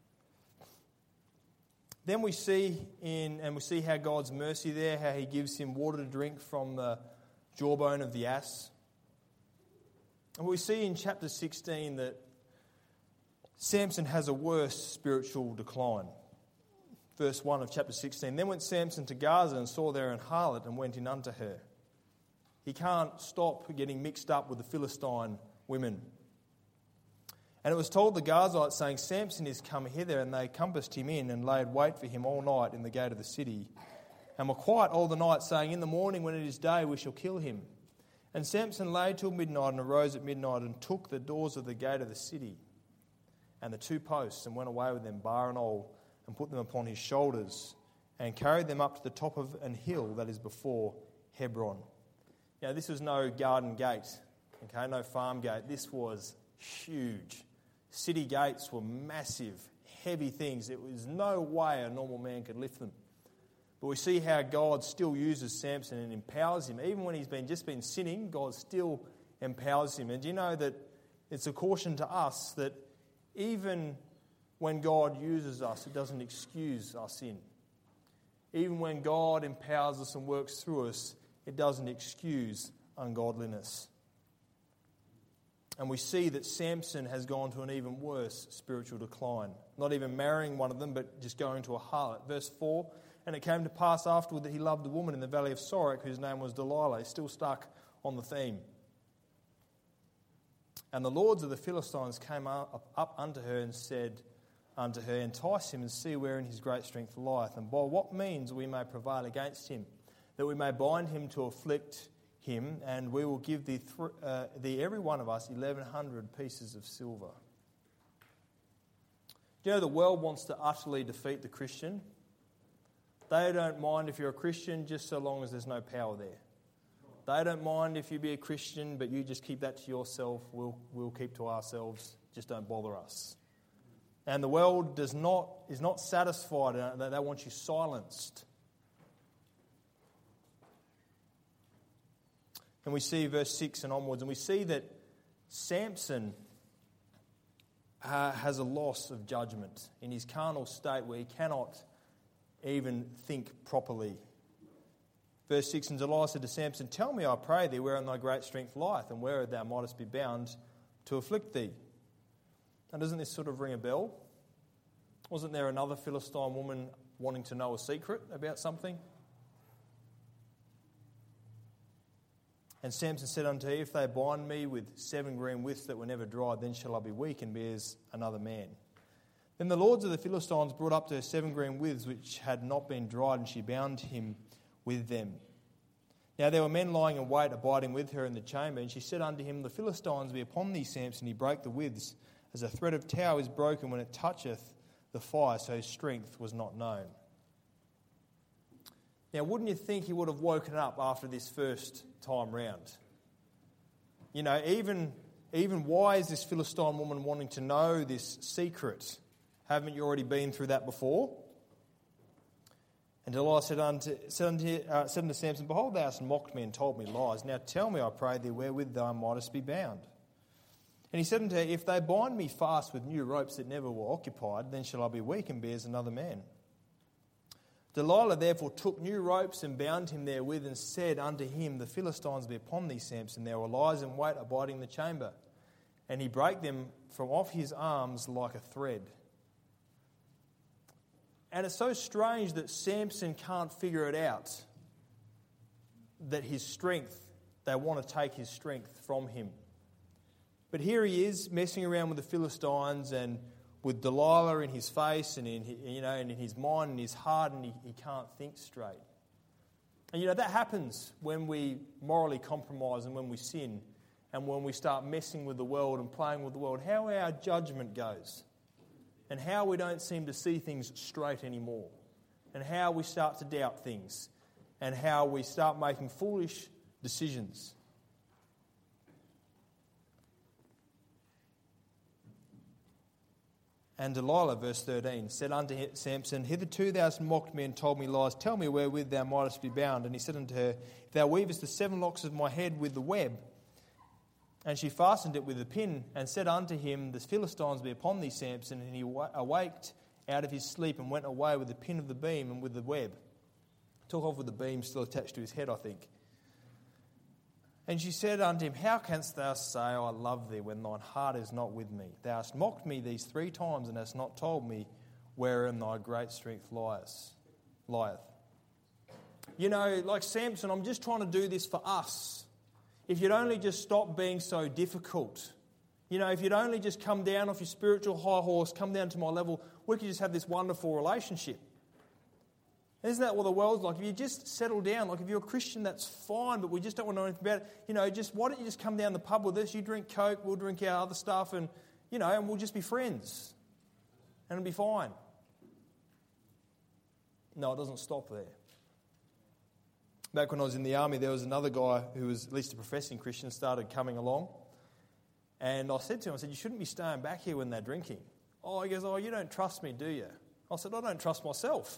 Then we see how God's mercy there, how he gives him water to drink from the jawbone of the ass. And we see in chapter 16 that Samson has a worse spiritual decline. Verse 1 of chapter 16. Then went Samson to Gaza and saw there an harlot and went in unto her. He can't stop getting mixed up with the Philistine women. And it was told the Gazites, saying, Samson is come hither, and they compassed him in and laid wait for him all night in the gate of the city, and were quiet all the night, saying, in the morning when it is day we shall kill him. And Samson lay till midnight and arose at midnight and took the doors of the gate of the city and the 2 posts, and went away with them bar and all, and put them upon his shoulders, and carried them up to the top of an hill that is before Hebron. Now this was no garden gate, no farm gate. This was huge. City gates were massive, heavy things. There was no way a normal man could lift them. But we see how God still uses Samson and empowers him. Even when he's just been sinning, God still empowers him. And do you know that it's a caution to us that even when God uses us, it doesn't excuse our sin. Even when God empowers us and works through us, it doesn't excuse ungodliness. And we see that Samson has gone to an even worse spiritual decline. Not even marrying one of them, but just going to a harlot. Verse 4, and it came to pass afterward that he loved a woman in the valley of Sorek, whose name was Delilah. He's still stuck on the theme. And the lords of the Philistines came up unto her and said unto her, entice him and see wherein his great strength lieth, and by what means we may prevail against him, that we may bind him to afflict him, and we will give thee every one of us 1,100 pieces of silver. Do you know the world wants to utterly defeat the Christian? They don't mind if you're a Christian just so long as there's no power there. They don't mind if you be a Christian, but you just keep that to yourself. We'll keep to ourselves. Just don't bother us. And the world is not satisfied. They want you silenced. And we see verse 6 and onwards, and we see that Samson has a loss of judgment in his carnal state where he cannot even think properly. Verse 6, and Delilah said to Samson, tell me, I pray thee, wherein thy great strength lieth, and where thou mightest be bound to afflict thee. Now, doesn't this sort of ring a bell? Wasn't there another Philistine woman wanting to know a secret about something? And Samson said unto her, if they bind me with 7 green withs that were never dried, then shall I be weak and be as another man. Then the lords of the Philistines brought up to her 7 green withs which had not been dried, and she bound him with them. Now there were men lying in wait, abiding with her in the chamber, and she said unto him, the Philistines be upon thee, Samson. He brake the withs, as a thread of tow is broken when it toucheth the fire, so his strength was not known. Now, wouldn't you think he would have woken up after this first time round? You know, even why is this Philistine woman wanting to know this secret? Haven't you already been through that before? And Delilah said unto Samson, Behold, thou hast mocked me and told me lies. Now tell me, I pray thee, wherewith thou mightest be bound. And he said unto her, If they bind me fast with new ropes that never were occupied, then shall I be weak and be as another man. Delilah therefore took new ropes and bound him therewith, and said unto him, The Philistines be upon thee, Samson. There were lies in wait abiding in the chamber. And he brake them from off his arms like a thread. And it's so strange that Samson can't figure it out, that his strength, they want to take his strength from him. But here he is messing around with the Philistines and with Delilah in his face and in his mind and his heart, and he can't think straight. And that happens when we morally compromise and when we sin and when we start messing with the world and playing with the world, how our judgment goes and how we don't seem to see things straight anymore and how we start to doubt things and how we start making foolish decisions. And Delilah, verse 13, said unto Samson, Hitherto thou hast mocked me and told me lies. Tell me wherewith thou mightest be bound. And he said unto her, If thou weavest the 7 locks of my head with the web. And she fastened it with a pin, and said unto him, The Philistines be upon thee, Samson. And he awaked out of his sleep and went away with the pin of the beam and with the web. Took off with the beam still attached to his head, I think. And she said unto him, How canst thou say, I love thee, when thine heart is not with me? Thou hast mocked me these 3 times, and hast not told me wherein thy great strength lieth. Like Samson, I'm just trying to do this for us. If you'd only just stop being so difficult. If you'd only just come down off your spiritual high horse, come down to my level, we could just have this wonderful relationship. Isn't that what the world's like? If you just settle down, like if you're a Christian, that's fine, but we just don't want to know anything about it. Why don't you just come down the pub with us? You drink Coke, we'll drink our other stuff, and we'll just be friends. And it'll be fine. No, it doesn't stop there. Back when I was in the army, there was another guy who was at least a professing Christian, started coming along. And I said to him, you shouldn't be staying back here when they're drinking. He goes, you don't trust me, do you? I said, I don't trust myself.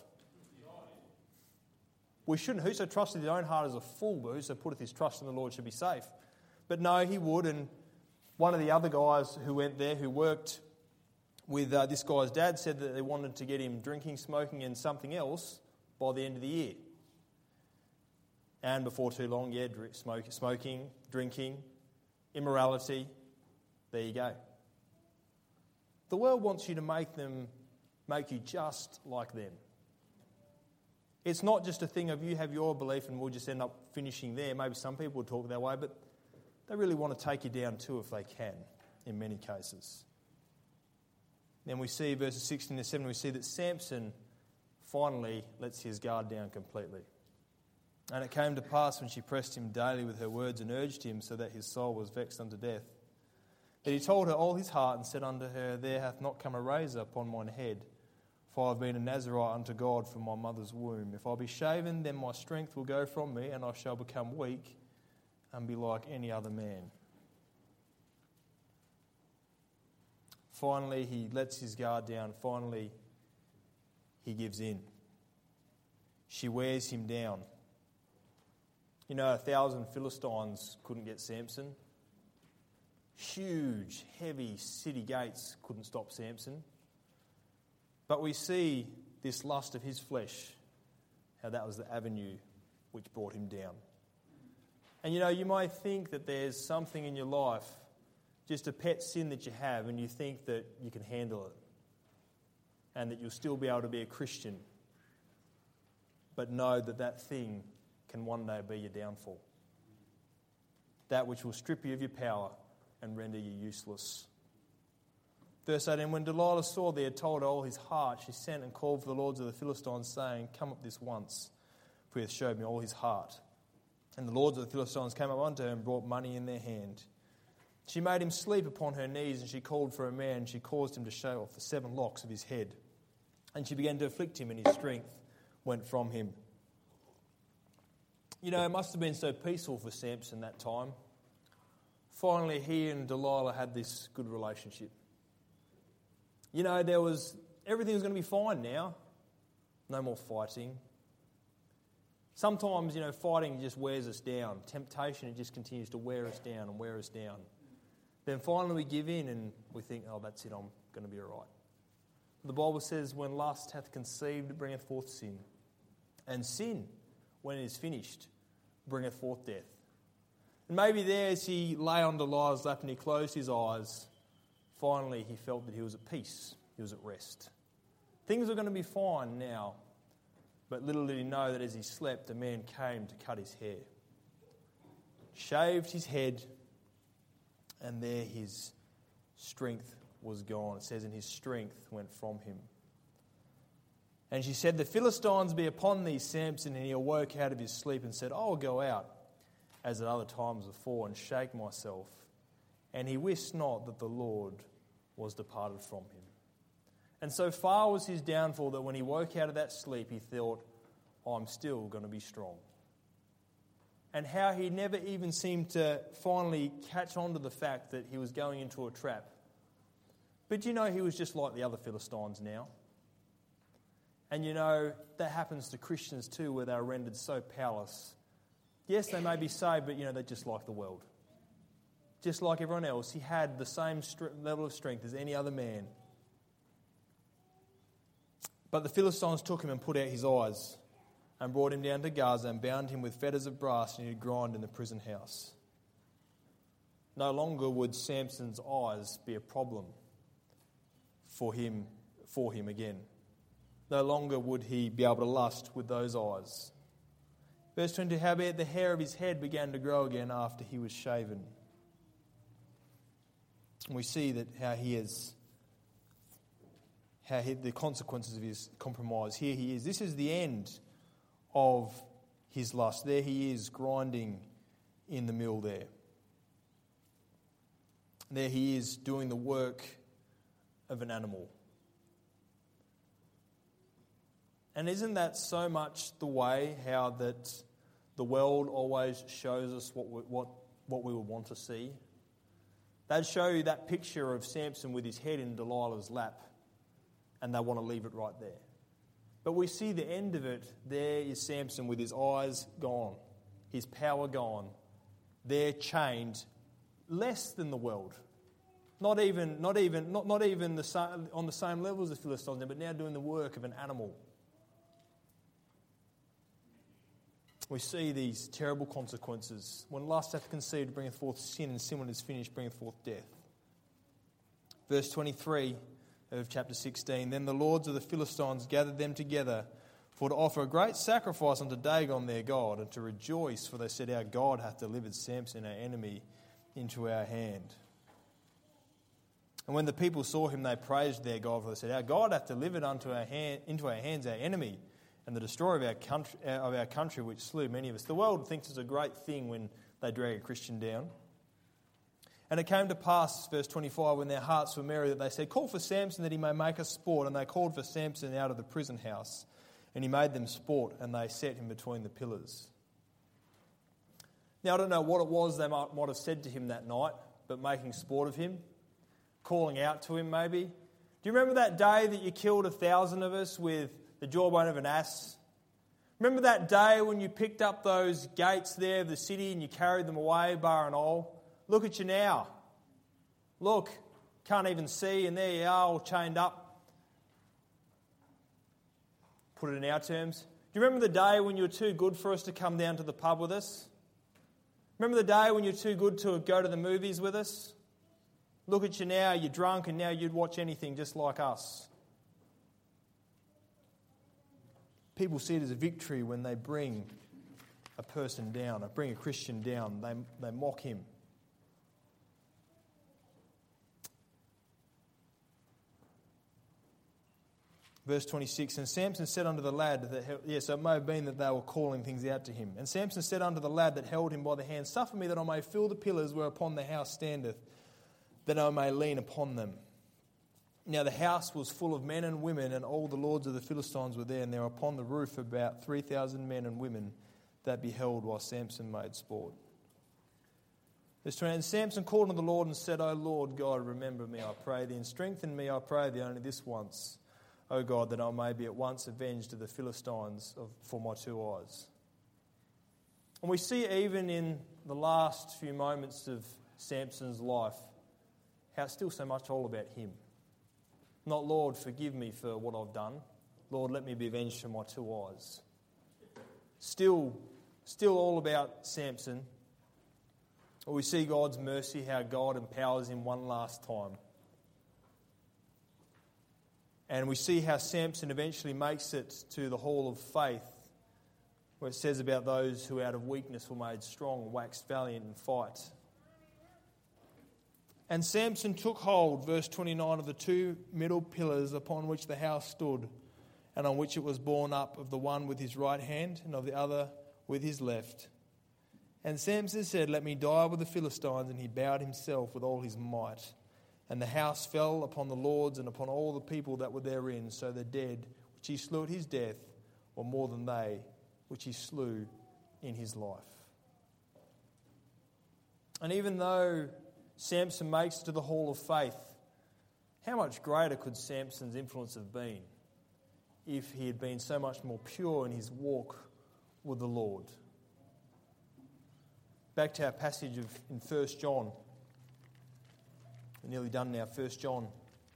We shouldn't. Whoso trusteth his own heart is a fool, but whoso putteth his trust in the Lord should be safe. But no, he would. And one of the other guys who went there, who worked with this guy's dad, said that they wanted to get him drinking, smoking and something else by the end of the year. And before too long, smoking, drinking, immorality, there you go. The world wants you to make you just like them. It's not just a thing of you have your belief and we'll just end up finishing there. Maybe some people would talk that way, but they really want to take you down too if they can, in many cases. Then we see verses 16 to 17, we see that Samson finally lets his guard down completely. And it came to pass when she pressed him daily with her words and urged him so that his soul was vexed unto death, that he told her all his heart and said unto her, There hath not come a razor upon mine head, for I have been a Nazarite unto God from my mother's womb. If I be shaven, then my strength will go from me, and I shall become weak and be like any other man. Finally, he lets his guard down. Finally, he gives in. She wears him down. 1,000 Philistines couldn't get Samson. Huge, heavy city gates couldn't stop Samson. But we see this lust of his flesh, how that was the avenue which brought him down. And you might think that there's something in your life, just a pet sin that you have, and you think that you can handle it and that you'll still be able to be a Christian. But know that thing can one day be your downfall. That which will strip you of your power and render you useless. Verse 18, when Delilah saw they had told her all his heart, she sent and called for the lords of the Philistines, saying, Come up this once, for he hath showed me all his heart. And the lords of the Philistines came up unto her and brought money in their hand. She made him sleep upon her knees, and she called for a man, and she caused him to shave off the 7 locks of his head. And she began to afflict him, and his strength went from him. You know, it must have been so peaceful for Samson that time. Finally, he and Delilah had this good relationship. You know, everything was going to be fine now. No more fighting. Sometimes, you know, fighting just wears us down. Temptation, it just continues to wear us down and wear us down. Then finally we give in and we think, oh, that's it, I'm going to be all right. The Bible says, when lust hath conceived, it bringeth forth sin. And sin, when it is finished, bringeth forth death. And maybe there, as he lay on Delilah's lap and he closed his eyes, finally he felt that he was at peace, he was at rest. Things were going to be fine now, but little did he know that as he slept, a man came to cut his hair. Shaved his head, and there his strength was gone. It says, and his strength went from him. And she said, the Philistines be upon thee, Samson. And he awoke out of his sleep and said, I will go out, as at other times before, and shake myself. And he wist not that the Lord was departed from him. And so far was his downfall that when he woke out of that sleep, he thought, I'm still going to be strong. And how he never even seemed to finally catch on to the fact that he was going into a trap. But you know, he was just like the other Philistines now. And you know, that happens to Christians too, where they're rendered so powerless. Yes, they may be saved, but you know, they're just like the world. Just like everyone else, he had the same level of strength as any other man. But the Philistines took him and put out his eyes and brought him down to Gaza and bound him with fetters of brass, and he grind in the prison house. No longer would Samson's eyes be a problem for him again. No longer would he be able to lust with those eyes. Verse 22, howbeit the hair of his head began to grow again after he was shaven. And we see that the consequences of his compromise. Here he is. This is the end of his lust. There he is, grinding in the mill there. There he is, doing the work of an animal. And isn't that so much the way how that the world always shows us what we would want to see? They'd show you that picture of Samson with his head in Delilah's lap, and they want to leave it right there. But we see the end of it. There is Samson with his eyes gone, his power gone. They're chained less than the world. Not even on the same level as the Philistines, but now doing the work of an animal. We see these terrible consequences. When lust hath conceived, bringeth forth sin, and sin when it is finished, bringeth forth death. Verse 23 of chapter 16, then the lords of the Philistines gathered them together for to offer a great sacrifice unto Dagon their god, and to rejoice, for they said, our God hath delivered Samson our enemy into our hand. And when the people saw him, they praised their God, for they said, our God hath delivered into our hands our enemy, and the destroyer of our country, which slew many of us. The world thinks it's a great thing when they drag a Christian down. And it came to pass, verse 25, when their hearts were merry, that they said, call for Samson that he may make us sport. And they called for Samson out of the prison house. And he made them sport, and they set him between the pillars. Now, I don't know what it was they might have said to him that night, but making sport of him, calling out to him maybe. Do you remember that day that you killed 1,000 of us with the jawbone of an ass? Remember that day when you picked up those gates there of the city and you carried them away, bar and all? Look at you now. Look, can't even see, and there you are, all chained up. Put it in our terms. Do you remember the day when you were too good for us to come down to the pub with us? Remember the day when you were too good to go to the movies with us? Look at you now, you're drunk, and now you'd watch anything just like us. People see it as a victory when they bring a person down, or bring a Christian down. They mock him. Verse 26, and Samson said unto the lad that, so it may have been that they were calling things out to him. And Samson said unto the lad that held him by the hand, suffer me that I may fill the pillars whereupon the house standeth, that I may lean upon them. Now the house was full of men and women, and all the lords of the Philistines were there, and there were upon the roof about 3,000 men and women that beheld while Samson made sport. Verse 20, and Samson called on the Lord and said, O Lord God, remember me, I pray thee, and strengthen me, I pray thee, only this once, O God, that I may be at once avenged of the Philistines for my 2 eyes. And we see even in the last few moments of Samson's life how it's still so much all about him. Not, Lord, forgive me for what I've done. Lord, let me be avenged for my 2 eyes. Still all about Samson. We see God's mercy, how God empowers him one last time. And we see how Samson eventually makes it to the hall of faith, where it says about those who out of weakness were made strong, waxed valiant in fight. And Samson took hold, verse 29, of the 2 middle pillars upon which the house stood, and on which it was borne up, of the one with his right hand, and of the other with his left. And Samson said, Let me die with the Philistines, and he bowed himself with all his might. And the house fell upon the lords and upon all the people that were therein, so the dead, which he slew at his death, were more than they, which he slew in his life. And even though Samson makes it to the hall of faith, how much greater could Samson's influence have been if he had been so much more pure in his walk with the Lord? Back to our passage in 1 John. We're nearly done now, 1 John.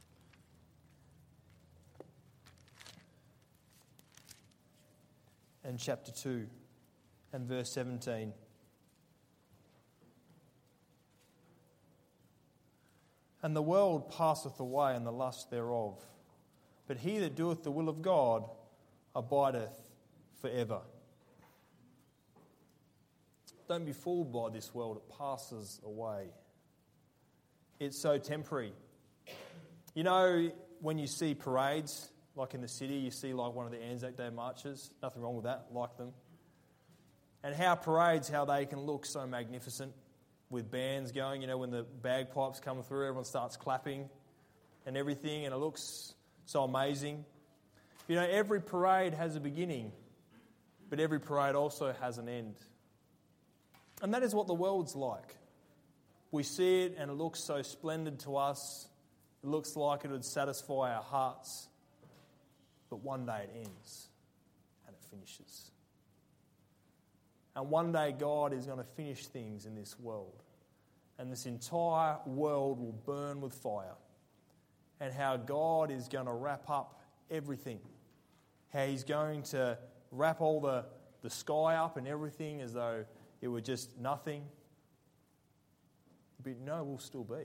And chapter 2 and verse 17. And the world passeth away, and the lust thereof. But he that doeth the will of God abideth forever. Don't be fooled by this world. It passes away. It's so temporary. You know, when you see parades, like in the city, you see like one of the Anzac Day marches. Nothing wrong with that, like them. And how parades, how they can look so magnificent with bands going. You know, when the bagpipes come through, everyone starts clapping and everything, and it looks so amazing. You know, every parade has a beginning, but every parade also has an end. And that is what the world's like. We see it and it looks so splendid to us. It looks like it would satisfy our hearts. But one day it ends and it finishes. And one day God is going to finish things in this world. And this entire world will burn with fire. And how God is going to wrap up everything. How he's going to wrap all the sky up and everything as though it were just nothing. But no, we'll still be.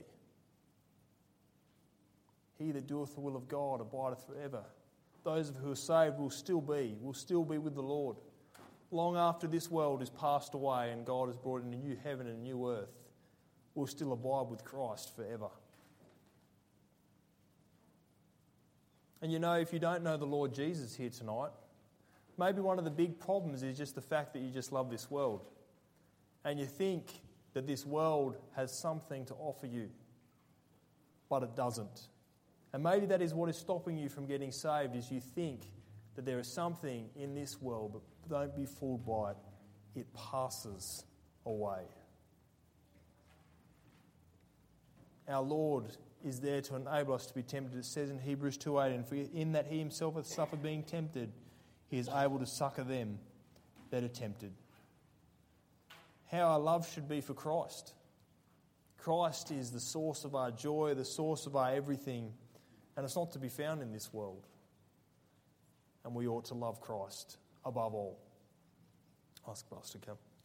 He that doeth the will of God abideth forever. Those who are saved will still be with the Lord. Long after this world is passed away and God has brought in a new heaven and a new earth, we'll still abide with Christ forever. And you know, if you don't know the Lord Jesus here tonight, maybe one of the big problems is just the fact that you just love this world. And you think that this world has something to offer you, but it doesn't. And maybe that is what is stopping you from getting saved, is you think that there is something in this world, but don't be fooled by it. It passes away. Our Lord is there to enable us to be tempted. It says in Hebrews 2:8, and for in that he himself hath suffered being tempted, he is able to succour them that are tempted. How our love should be for Christ. Christ is the source of our joy, the source of our everything, and it's not to be found in this world. And we ought to love Christ above all. Ask Pastor to come.